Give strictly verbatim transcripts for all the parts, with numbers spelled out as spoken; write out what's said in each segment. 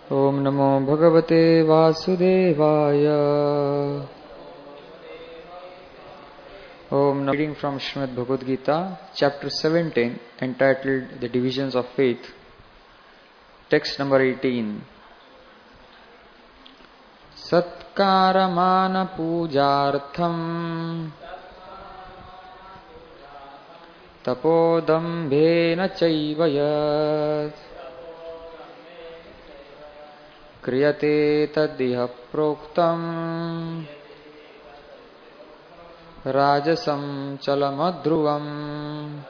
ओम नमो भगवते वासुदेवाय. Om Namo. Reading from Srimad Bhagavad Gita, chapter seventeen, entitled The Divisions of Faith. Text number eighteen. Satkaramana pujartham tapodambhena chaivayat kriyate tadiha proktam rajasam chalamadhruvam.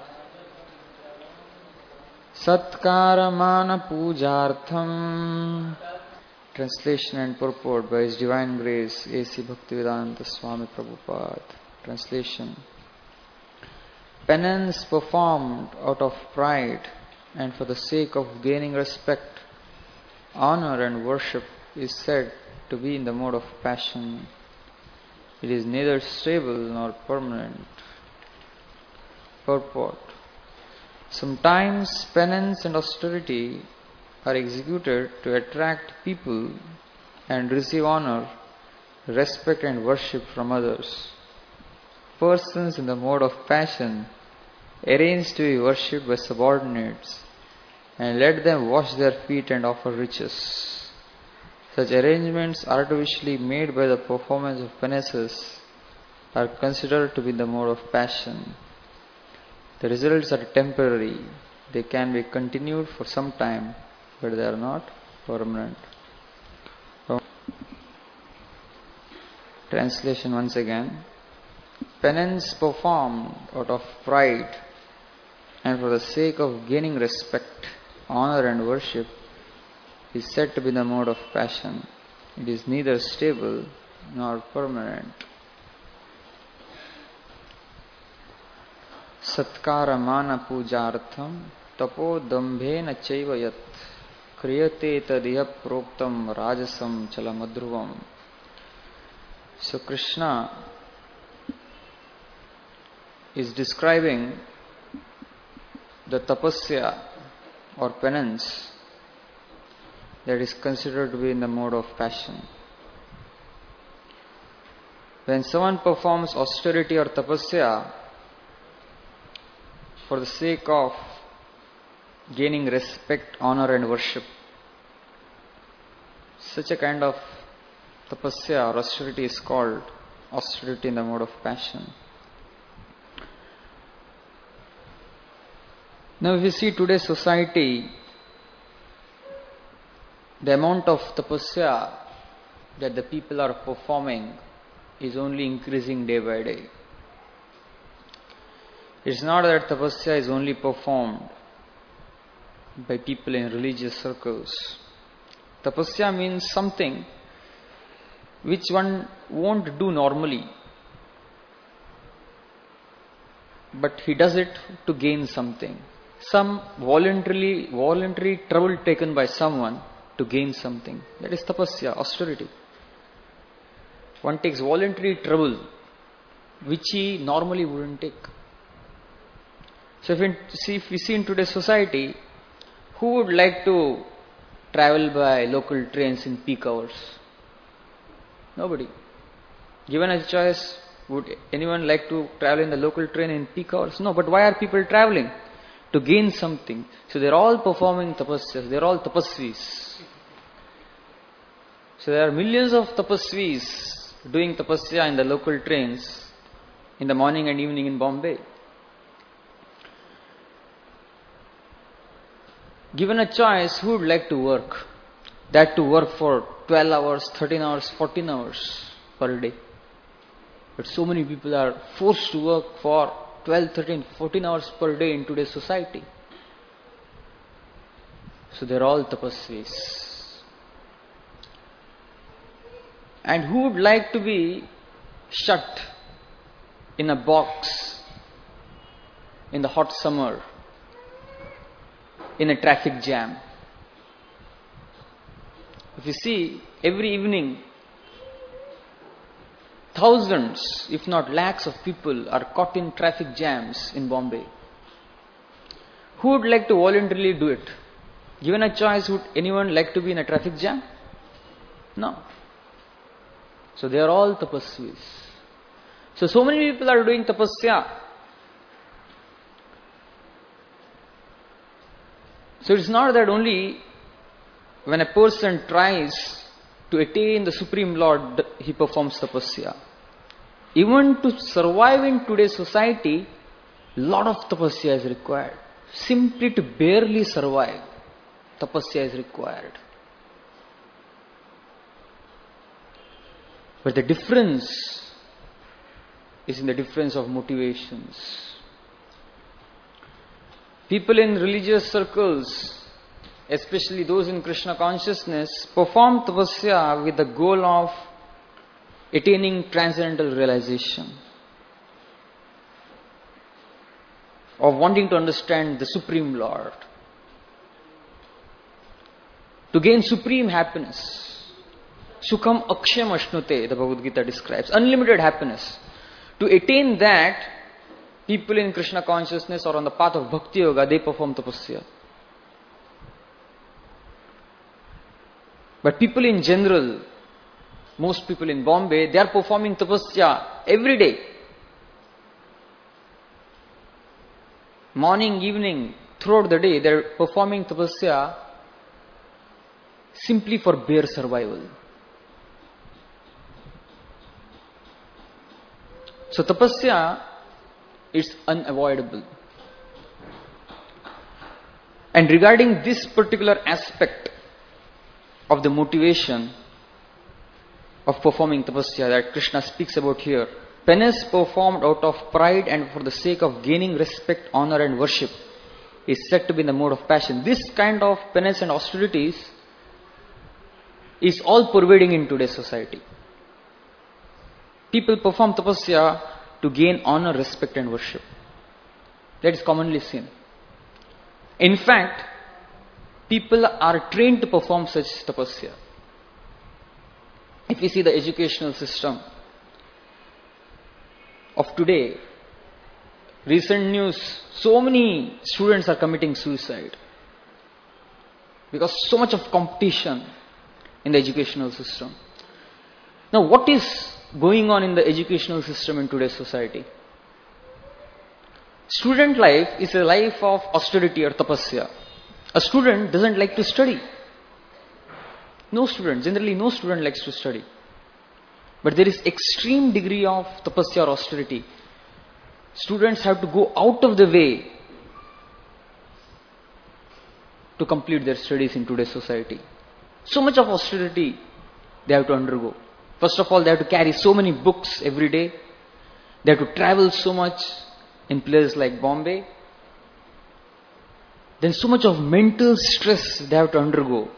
Satkaramana pujartham. Translation and purport by His Divine Grace A C Bhaktivedanta Swami Prabhupada. Translation. Penance performed out of pride and for the sake of gaining respect, honor and worship is said to be in the mode of passion. It is neither stable nor permanent. Purport. Sometimes penance and austerity are executed to attract people and receive honor, respect and worship from others. Persons in the mode of passion arrange to be worshipped by subordinates and let them wash their feet and offer riches. Such arrangements artificially made by the performance of penances are considered to be the mode of passion. The results are temporary. They can be continued for some time, but they are not permanent. Translation once again. Penance performed out of pride and for the sake of gaining respect, honor and worship is said to be the mode of passion. It is neither stable nor permanent. Satkara mana pujartham tapo dambhena chaivayat kriyate tadiha proktam rajasam chalamadhruvam. So Krishna is describing the tapasya or penance that is considered to be in the mode of passion. When someone performs austerity or tapasya for the sake of gaining respect, honor and worship, such a kind of tapasya or austerity is called austerity in the mode of passion. Now if you see today's society, the amount of tapasya that the people are performing is only increasing day by day. It's not that tapasya is only performed by people in religious circles. Tapasya means something which one won't do normally, but he does it to gain something. Some voluntarily, voluntary trouble taken by someone to gain something. That is tapasya, austerity. One takes voluntary trouble which he normally wouldn't take. So if we see, if we see in today's society, who would like to travel by local trains in peak hours? Nobody. Given a choice, would anyone like to travel in the local train in peak hours? No. But why are people traveling? To gain something. So they are all performing tapasyas. They are all tapasvis. So there are millions of tapasvis doing tapasya in the local trains in the morning and evening in Bombay. Given a choice, who would like to work? That to work for twelve hours, thirteen hours, fourteen hours per day. But so many people are forced to work for twelve, thirteen, fourteen hours per day in today's society. So they're all tapasvis. And who would like to be shut in a box in the hot summer in a traffic jam? If you see, every evening thousands, if not lakhs of people are caught in traffic jams in Bombay. Who would like to voluntarily do it? Given a choice, would anyone like to be in a traffic jam? No. So they are all tapasvis. So, so many people are doing tapasya. So it's not that only when a person tries to attain the Supreme Lord, he performs tapasya. Even to survive in today's society, lot of tapasya is required. Simply to barely survive, tapasya is required. But the difference is in the difference of motivations. People in religious circles, especially those in Krishna consciousness, perform tapasya with the goal of attaining transcendental realization, of wanting to understand the Supreme Lord, to gain supreme happiness. Sukham akshayam ashnute, the Bhagavad Gita describes, unlimited happiness. To attain that, people in Krishna consciousness or on the path of Bhakti Yoga, they perform tapasya. But people in general, most people in Bombay, they are performing tapasya every day. Morning, evening, throughout the day, they are performing tapasya simply for bare survival. So tapasya is unavoidable. And regarding this particular aspect of the motivation of performing tapasya that Krishna speaks about here, penance performed out of pride and for the sake of gaining respect, honor and worship is said to be in the mode of passion. This kind of penance and austerities is all pervading in today's society. People perform tapasya to gain honor, respect and worship. That is commonly seen. In fact, people are trained to perform such tapasya. If we see the educational system of today, recent news, so many students are committing suicide because so much of competition in the educational system. Now, what is going on in the educational system in today's society? Student life is a life of austerity or tapasya. A student doesn't like to study. No student, generally no student likes to study. But there is extreme degree of tapasya or austerity. Students have to go out of the way to complete their studies in today's society. So much of austerity they have to undergo. First of all, they have to carry so many books every day. They have to travel so much in places like Bombay. Then so much of mental stress they have to undergo.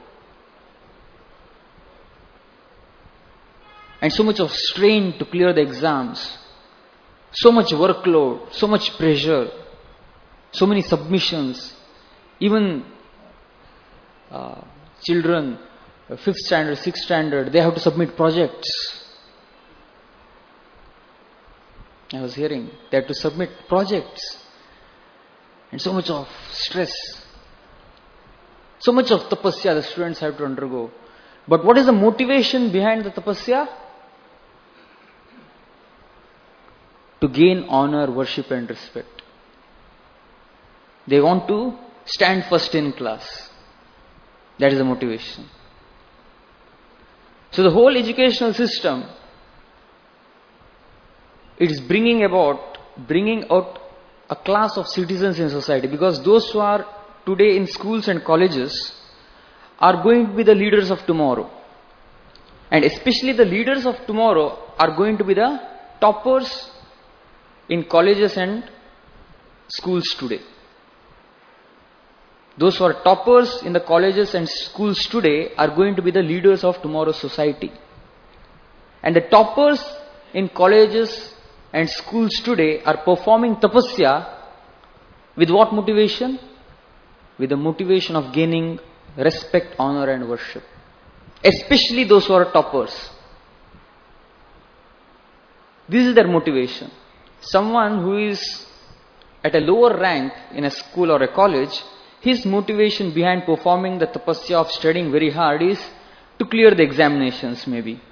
And so much of strain to clear the exams. So much workload, so much pressure, so many submissions. Even uh, children, uh, fifth standard, sixth standard, they have to submit projects. I was hearing, they have to submit projects. And so much of stress. So much of tapasya the students have to undergo. But what is the motivation behind the tapasya? To gain honor, worship and respect. They want to stand first in class. That is the motivation. So the whole educational system, it is bringing about, bringing out a class of citizens in society, because those who are today in schools and colleges are going to be the leaders of tomorrow. And especially the leaders of tomorrow are going to be the toppers in colleges and schools today. Those who are toppers in the colleges and schools today are going to be the leaders of tomorrow's society. And the toppers in colleges and schools today are performing tapasya with what motivation? With the motivation of gaining respect, honor and worship. Especially those who are toppers. This is their motivation. Someone who is at a lower rank in a school or a college, his motivation behind performing the tapasya of studying very hard is to clear the examinations maybe.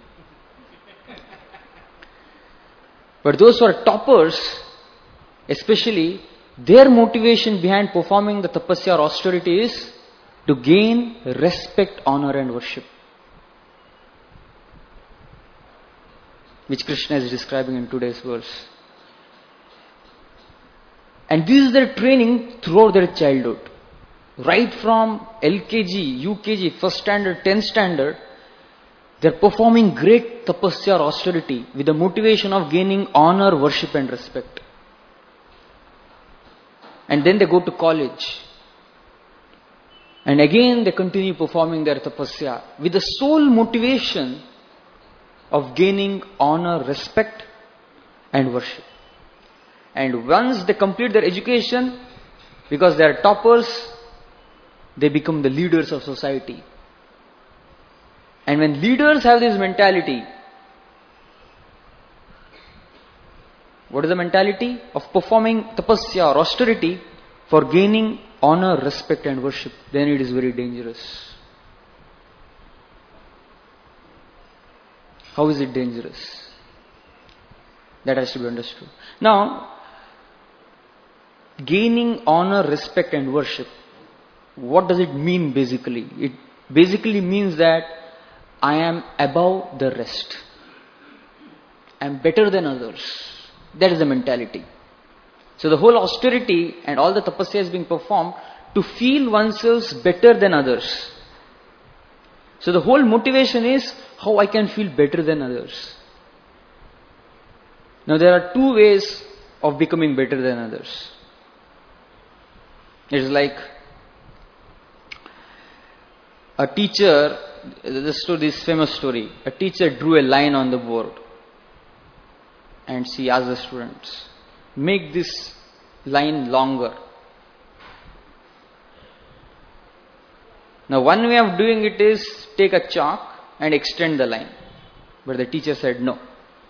But those who are toppers, especially, their motivation behind performing the tapasya or austerity is to gain respect, honor and worship. Which Krishna is describing in today's verse. And this is their training throughout their childhood. Right from L K G, U K G, first standard, tenth standard, they are performing great tapasya or austerity with the motivation of gaining honor, worship and respect. And then they go to college. And again they continue performing their tapasya with the sole motivation of gaining honor, respect and worship. And once they complete their education, because they are toppers, they become the leaders of society. And when leaders have this mentality, what is the mentality? Of performing tapasya or austerity for gaining honor, respect and worship, then it is very dangerous. How is it dangerous? That has to be understood. Now, gaining honor, respect and worship, what does it mean basically? It basically means that I am above the rest. I am better than others. That is the mentality. So the whole austerity and all the tapasya is being performed to feel oneself better than others. So the whole motivation is how I can feel better than others. Now there are two ways of becoming better than others. It is like a teacher, this, this famous story, a teacher drew a line on the board and she asked the students, make this line longer. Now one way of doing it is take a chalk and extend the line. But the teacher said no.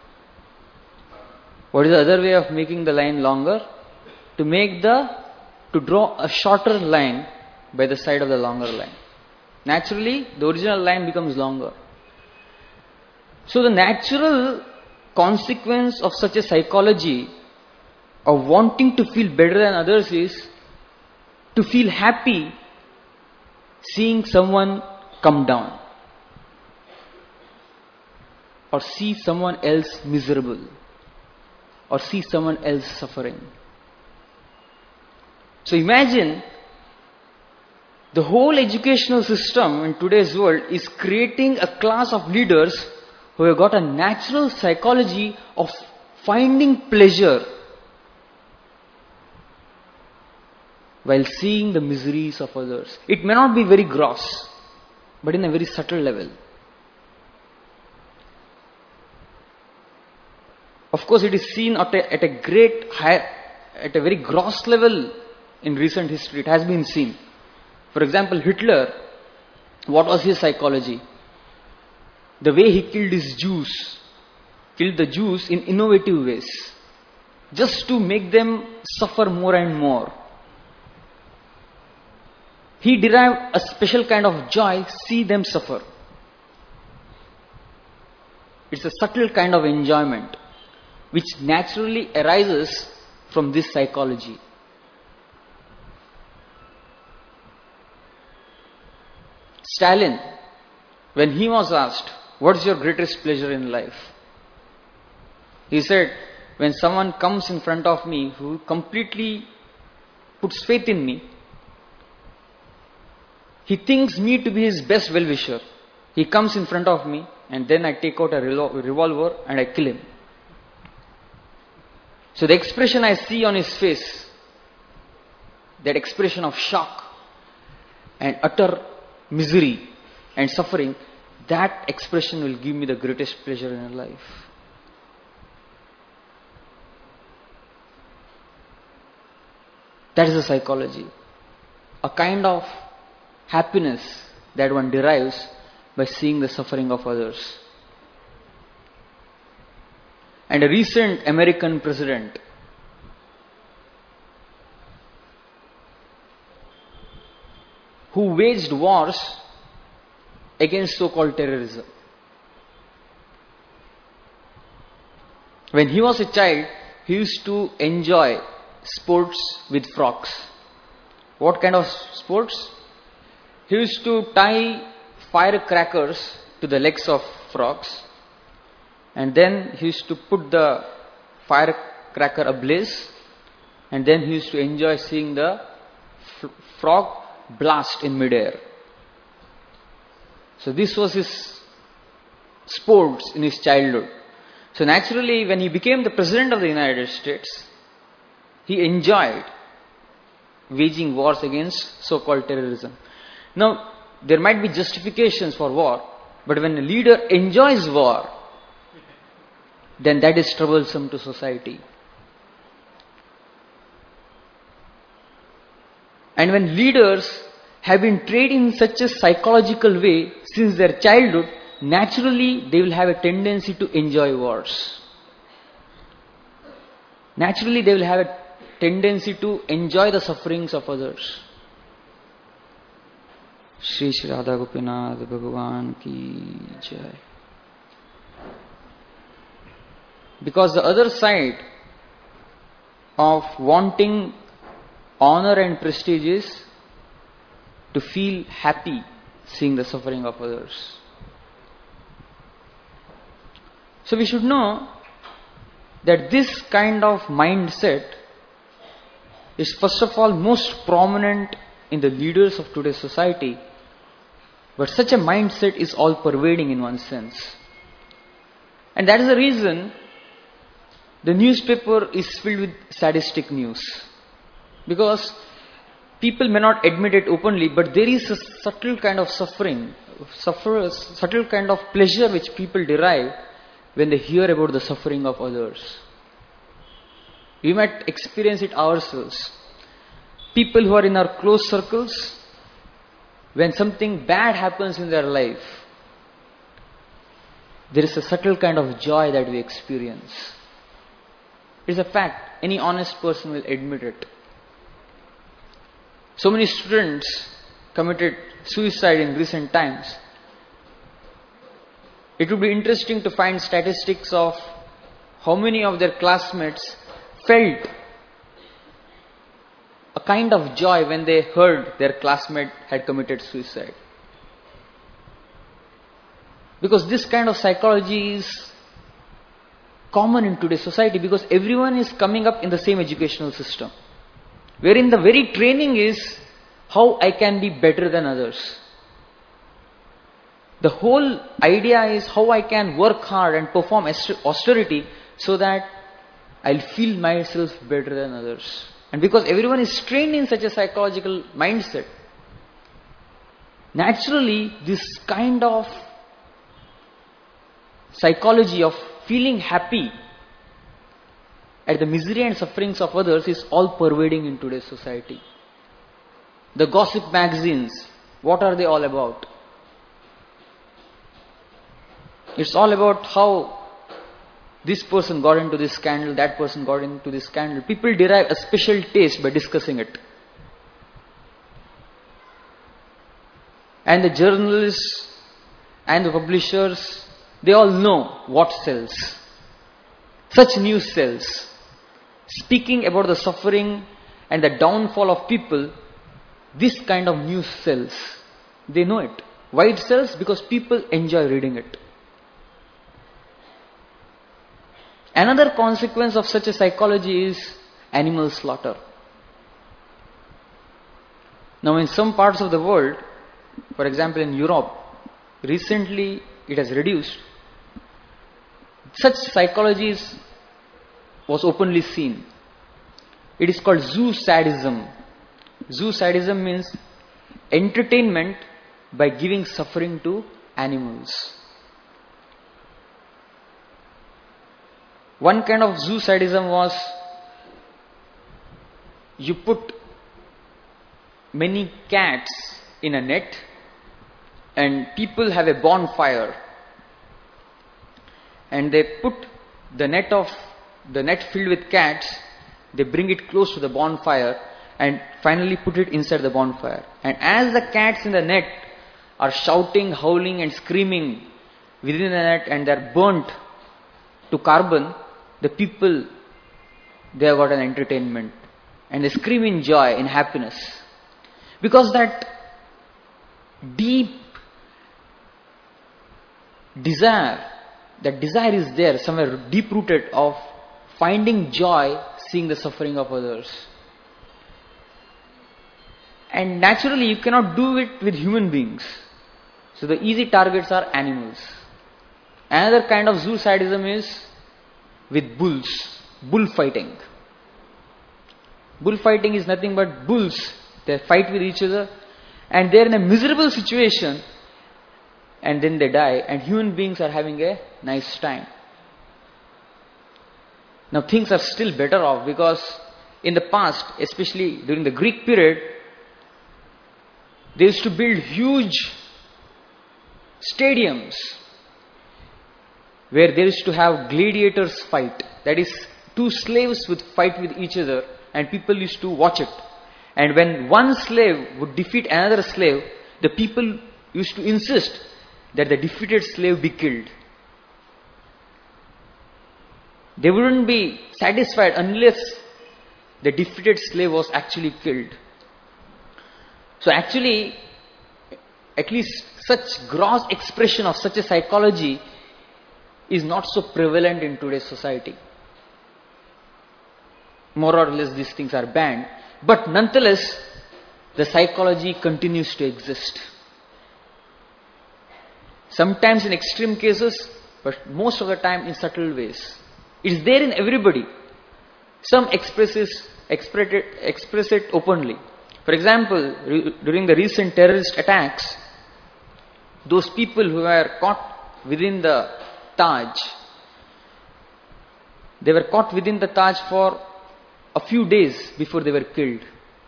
What is the other way of making the line longer? To make the, to draw a shorter line by the side of the longer line. Naturally, the original line becomes longer. So the natural consequence of such a psychology of wanting to feel better than others is to feel happy seeing someone come down or see someone else miserable or see someone else suffering. So imagine the whole educational system in today's world is creating a class of leaders who have got a natural psychology of finding pleasure while seeing the miseries of others. It may not be very gross, but in a very subtle level. Of course, it is seen at a, at a great, high, at a very gross level in recent history. It has been seen. For example, Hitler, what was his psychology? The way he killed his Jews, killed the Jews in innovative ways, just to make them suffer more and more. He derived a special kind of joy, see them suffer. It's a subtle kind of enjoyment which naturally arises from this psychology. Stalin, when he was asked, what is your greatest pleasure in life? He said, when someone comes in front of me who completely puts faith in me, he thinks me to be his best well-wisher. He comes in front of me and then I take out a revolver and I kill him. So the expression I see on his face, that expression of shock and utter misery and suffering, that expression will give me the greatest pleasure in life. That is the psychology. A kind of happiness that one derives by seeing the suffering of others. And a recent American president, who waged wars against so-called terrorism. When he was a child, he used to enjoy sports with frogs. What kind of sports? He used to tie firecrackers to the legs of frogs, and then he used to put the firecracker ablaze, and then he used to enjoy seeing the f- frog blast in midair. So this was his sports in his childhood. So naturally, when he became the President of the United States, he enjoyed waging wars against so-called terrorism. Now, there might be justifications for war, but when a leader enjoys war, then that is troublesome to society. And when leaders have been trained in such a psychological way since their childhood, naturally they will have a tendency to enjoy wars. Naturally they will have a tendency to enjoy the sufferings of others. Shri Shri Radha Gopinath Bhagavan Ki Jai. Because the other side of wanting honor and prestige is to feel happy seeing the suffering of others. So we should know that this kind of mindset is first of all most prominent in the leaders of today's society, but such a mindset is all pervading in one sense. And that is the reason the newspaper is filled with sadistic news. Because people may not admit it openly, but there is a subtle kind of suffering, suffer, subtle kind of pleasure which people derive when they hear about the suffering of others. We might experience it ourselves. People who are in our close circles, when something bad happens in their life, there is a subtle kind of joy that we experience. It is a fact. Any honest person will admit it. So many students committed suicide in recent times. It would be interesting to find statistics of how many of their classmates felt a kind of joy when they heard their classmate had committed suicide. Because this kind of psychology is common in today's society, because everyone is coming up in the same educational system, wherein the very training is how I can be better than others. The whole idea is how I can work hard and perform austerity so that I'll feel myself better than others. And because everyone is trained in such a psychological mindset, naturally this kind of psychology of feeling happy at the misery and sufferings of others is all pervading in today's society. The gossip magazines, what are they all about? It's all about how this person got into this scandal, that person got into this scandal. People derive a special taste by discussing it. And the journalists and the publishers, they all know what sells. Such news sells. Speaking about the suffering and the downfall of people, this kind of news sells. They know it. Why it sells? Because people enjoy reading it. Another consequence of such a psychology is animal slaughter. Now in some parts of the world, for example in Europe, recently it has reduced. Such psychology was openly seen. It is called zoo sadism. Zoo sadism means entertainment by giving suffering to animals. One kind of zoo sadism was you put many cats in a net and people have a bonfire and they put the net of the net filled with cats, they bring it close to the bonfire and finally put it inside the bonfire. And as the cats in the net are shouting, howling and screaming within the net and they are burnt to carbon, the people, they have got an entertainment and they scream in joy, in happiness. Because that deep desire, that desire is there somewhere deep rooted of finding joy seeing the suffering of others. And naturally you cannot do it with human beings. So the easy targets are animals. Another kind of zoo sadism is with bulls, bullfighting. Bullfighting is nothing but bulls. They fight with each other and they are in a miserable situation and then they die and human beings are having a nice time. Now things are still better off because in the past, especially during the Greek period, they used to build huge stadiums where they used to have gladiators fight. That is, two slaves would fight with each other and people used to watch it. And when one slave would defeat another slave, the people used to insist that the defeated slave be killed. They wouldn't be satisfied unless the defeated slave was actually killed. So actually, at least such gross expression of such a psychology is not so prevalent in today's society. More or less these things are banned. But nonetheless, the psychology continues to exist. Sometimes in extreme cases, but most of the time in subtle ways. It is there in everybody. Some expresses, express it, express it openly. For example, re- during the recent terrorist attacks, those people who were caught within the Taj, they were caught within the Taj for a few days before they were killed.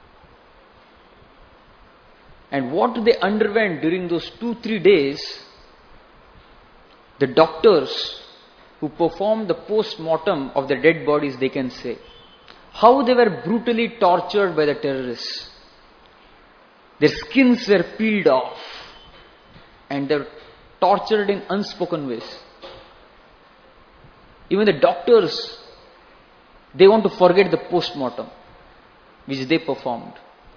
And what they underwent during those two, three days, the doctors who performed the post-mortem of the dead bodies, they can say how they were brutally tortured by the terrorists. Their skins were peeled off and they were tortured in unspoken ways. Even the doctors, they want to forget the post-mortem which they performed.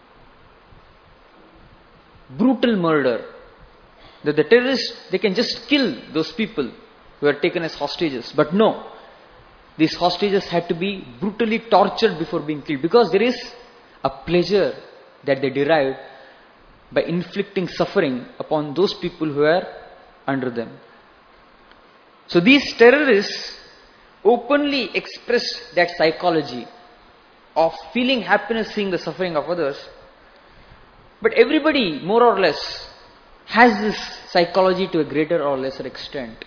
Brutal murder. That the terrorists, they can just kill those people who are taken as hostages. But no, these hostages had to be brutally tortured before being killed, because there is a pleasure that they derive by inflicting suffering upon those people who are under them. So these terrorists openly expressed that psychology of feeling happiness seeing the suffering of others. But everybody, more or less, has this psychology to a greater or lesser extent.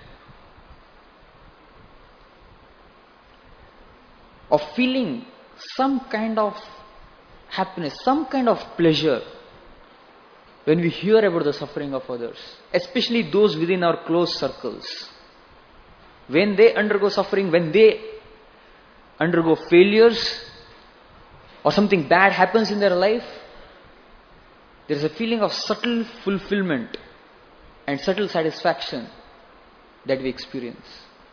Of feeling some kind of happiness, some kind of pleasure when we hear about the suffering of others, especially those within our close circles. When they undergo suffering, when they undergo failures, or something bad happens in their life, there is a feeling of subtle fulfillment and subtle satisfaction that we experience.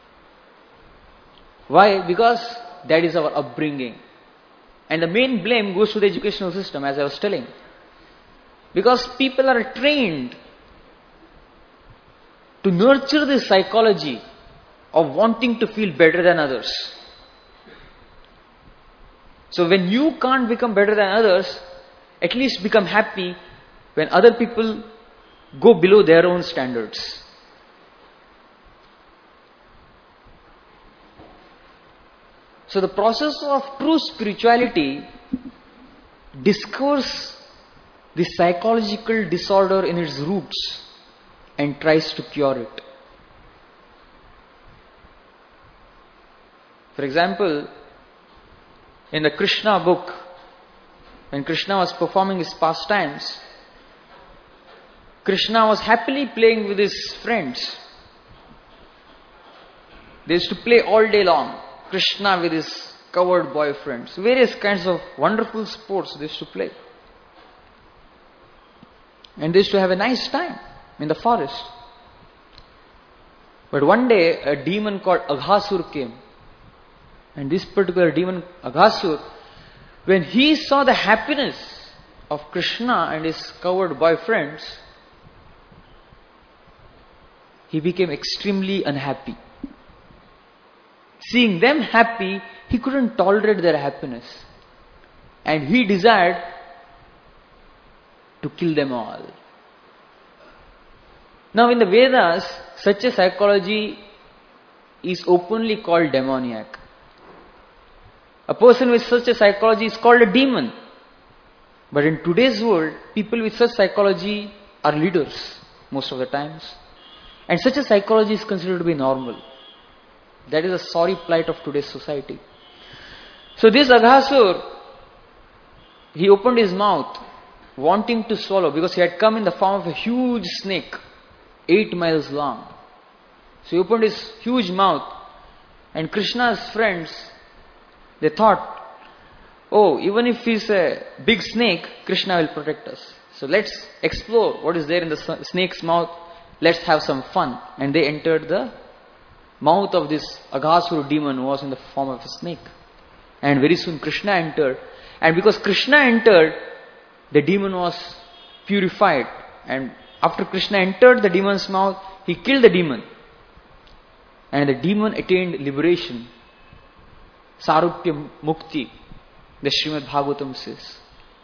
Why? Because that is our upbringing. And the main blame goes to the educational system, as I was telling. Because people are trained to nurture this psychology of wanting to feel better than others. So when you can't become better than others, at least become happy when other people go below their own standards. So the process of true spirituality discovers the psychological disorder in its roots and tries to cure it. For example, in the Krishna book, when Krishna was performing his pastimes, Krishna was happily playing with his friends. They used to play all day long. Krishna with his coward boyfriends, various kinds of wonderful sports they used to play. And they used to have a nice time in the forest. But one day, a demon called Aghasur came. And this particular demon, Aghasur, when he saw the happiness of Krishna and his coward boyfriends, he became extremely unhappy. Seeing them happy, he couldn't tolerate their happiness. And he desired to kill them all. Now in the Vedas, such a psychology is openly called demoniac. A person with such a psychology is called a demon. But in today's world, people with such psychology are leaders most of the times. And such a psychology is considered to be normal. That is a sorry plight of today's society. So this Aghasur, he opened his mouth wanting to swallow, because he had come in the form of a huge snake, eight miles long. So he opened his huge mouth, and Krishna's friends, they thought, oh, even if he's a big snake, Krishna will protect us. So let's explore what is there in the snake's mouth. Let's have some fun. And they entered the mouth of this Aghasur demon who was in the form of a snake. And very soon Krishna entered. And because Krishna entered, the demon was purified. And after Krishna entered the demon's mouth, he killed the demon. And the demon attained liberation. Sarupya Mukti, the Srimad Bhagavatam says.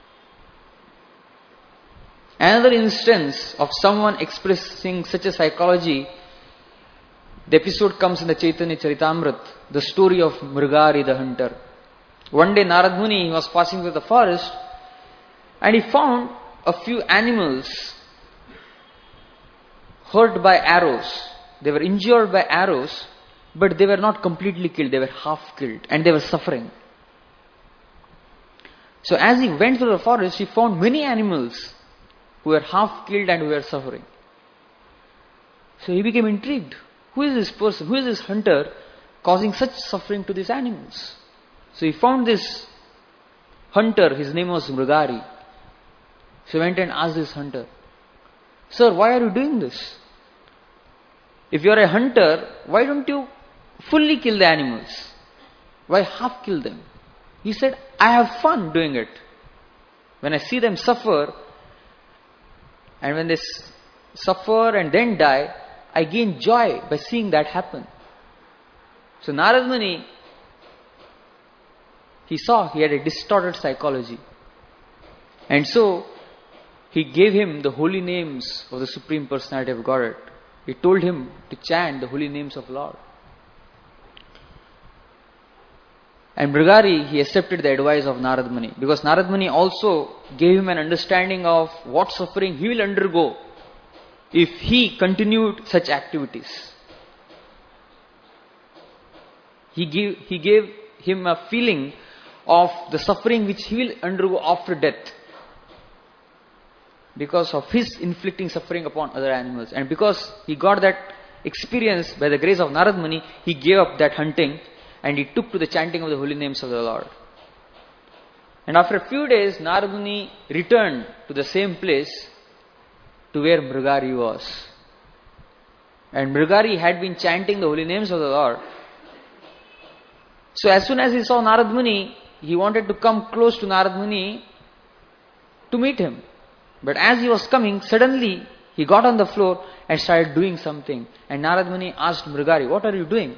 Another instance of someone expressing such a psychology, the episode comes in the Chaitanya Charitamrita, the story of Mrigari the hunter. One day Narad Muni was passing through the forest and he found a few animals hurt by arrows. They were injured by arrows, but they were not completely killed, they were half killed and they were suffering. So as he went through the forest, he found many animals who were half killed and who were suffering. So he became intrigued. Who is this person? Who is this hunter causing such suffering to these animals? So he found this hunter, his name was Mrigari. So he went and asked this hunter, Sir, why are you doing this? If you are a hunter, why don't you fully kill the animals? Why half kill them? He said, I have fun doing it. When I see them suffer, and when they s- suffer and then die, I gain joy by seeing that happen. So Narad Muni, he saw he had a distorted psychology. And so he gave him the holy names of the Supreme Personality of Godhead. He told him to chant the holy names of Lord. And Mrigari, he accepted the advice of Narad Muni, because Narad Muni also gave him an understanding of what suffering he will undergo if he continued such activities. He gave, he gave him a feeling of the suffering which he will undergo after death, because of his inflicting suffering upon other animals. And because he got that experience by the grace of Narad Muni, he gave up that hunting and he took to the chanting of the holy names of the Lord. And after a few days, Narad Muni returned to the same place to where Mrigari was. And Mrigari had been chanting the holy names of the Lord. So as soon as he saw Narad Muni, he wanted to come close to Narad Muni to meet him. But as he was coming, suddenly he got on the floor and started doing something. And Narad Muni asked Mrigari, what are you doing?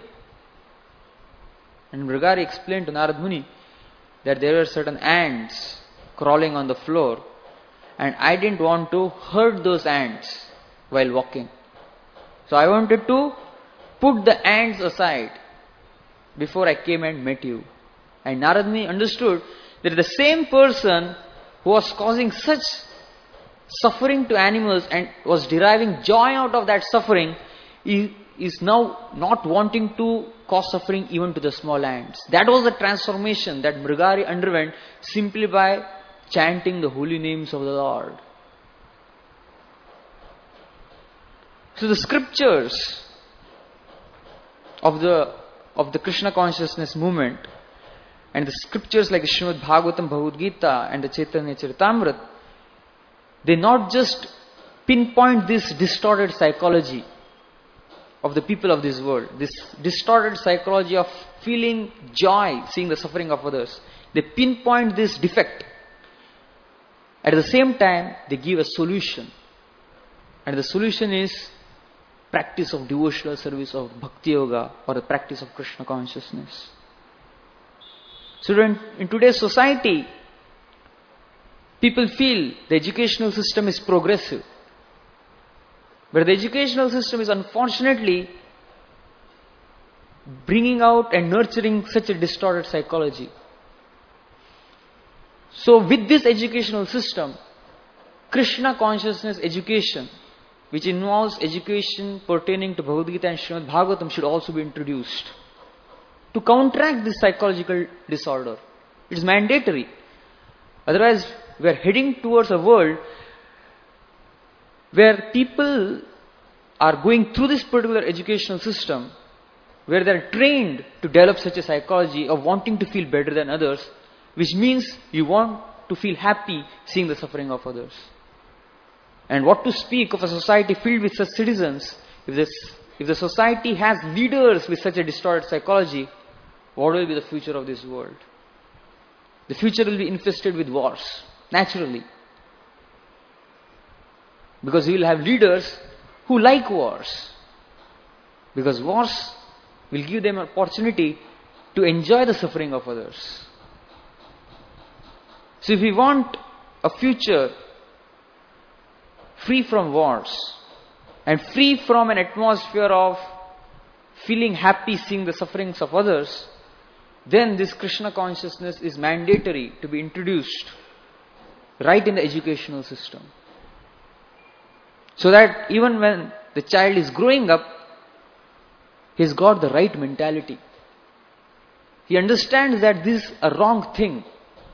And Mrigari explained to Narad Muni that there were certain ants crawling on the floor, and I didn't want to hurt those ants while walking. So I wanted to put the ants aside before I came and met you. And Narad Muni understood that the same person who was causing such suffering to animals and was deriving joy out of that suffering is, is now not wanting to cause suffering even to the small ants. That was the transformation that Mrigari underwent simply by chanting the holy names of the Lord. So the scriptures of the of the Krishna consciousness movement And the scriptures like the Srimad Bhagavatam, Bhagavad Gita and the Chaitanya Charitamrita, they not just pinpoint this distorted psychology of the people of this world, this distorted psychology of feeling joy, seeing the suffering of others. They pinpoint this defect. At the same time, they give a solution. And the solution is practice of devotional service of Bhakti Yoga or the practice of Krishna consciousness. So in, in today's society, people feel the educational system is progressive. But the educational system is unfortunately bringing out and nurturing such a distorted psychology. So with this educational system, Krishna consciousness education, which involves education pertaining to Bhagavad Gita and Srimad Bhagavatam, should also be introduced to counteract this psychological disorder. It is mandatory. Otherwise, we are heading towards a world where people are going through this particular educational system, where they are trained to develop such a psychology of wanting to feel better than others, which means you want to feel happy seeing the suffering of others. And what to speak of a society filled with such citizens, if, this, if the society has leaders with such a distorted psychology, what will be the future of this world? The future will be infested with wars, naturally. Because we will have leaders who like wars. Because wars will give them an opportunity to enjoy the suffering of others. So if we want a future free from wars and free from an atmosphere of feeling happy seeing the sufferings of others, then this Krishna consciousness is mandatory to be introduced right in the educational system. So that even when the child is growing up, he's got the right mentality. He understands that this is a wrong thing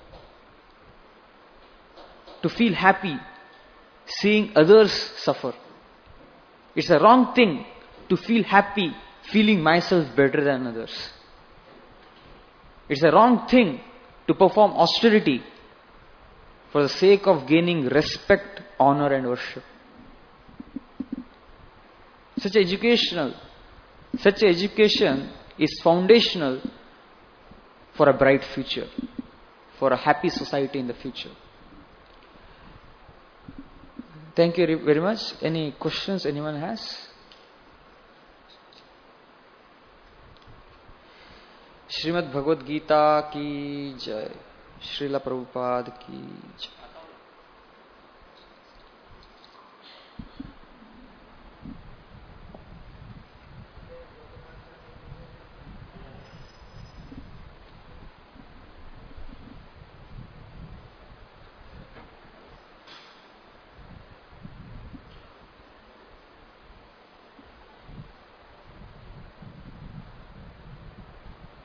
to feel happy seeing others suffer. It's a wrong thing to feel happy feeling myself better than others. It's a wrong thing to perform austerity for the sake of gaining respect, honor and worship. Such educational, such education is foundational for a bright future, for a happy society in the future. Thank you very much. Any questions anyone has? Srimad Bhagavad Gita ki jai. Srila Prabhupada ki jai.